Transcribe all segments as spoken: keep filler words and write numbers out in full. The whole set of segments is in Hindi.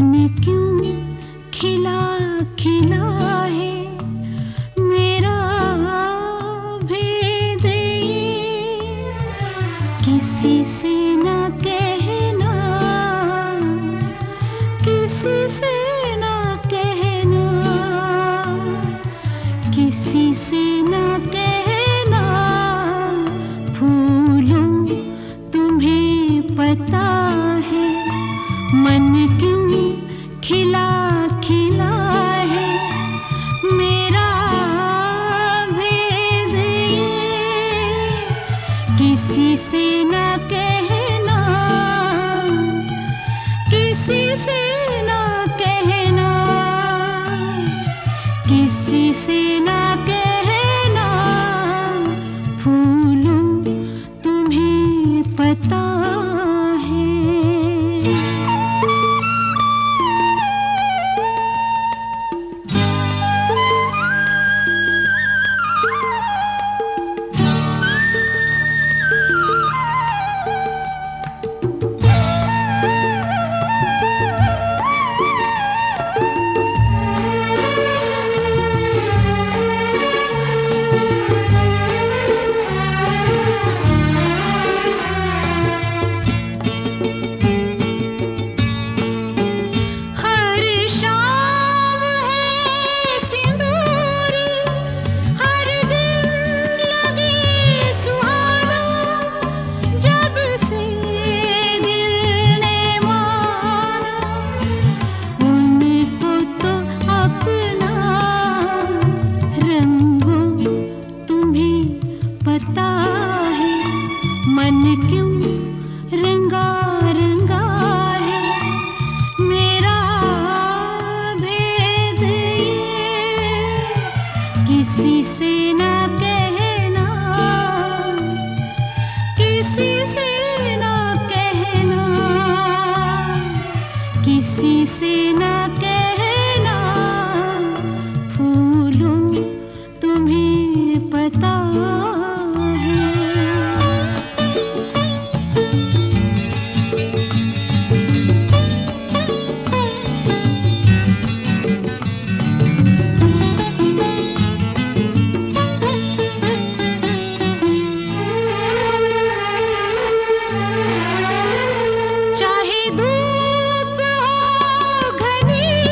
मन क्यों खिला खिला है मेरा भेद ये, किसी से न कहना, किसी से न कहना, किसी से न कहना। फूलों तुम्हें पता है मन क्यों खिला खिला है मेरा भेद ये, किसी से न कहना, किसी से न कहना, किसी से न कहना। फूलों तुम्हें पता है। पता है मन क्यों रंगा रंगा है मेरा भेद ये, किसी से न कहना, किसी से न कहना, किसी से न कहना। फूलों तुम्हें पता चाहे धूप हो घनी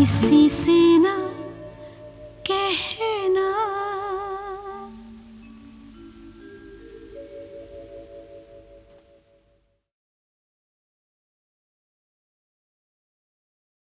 किसी से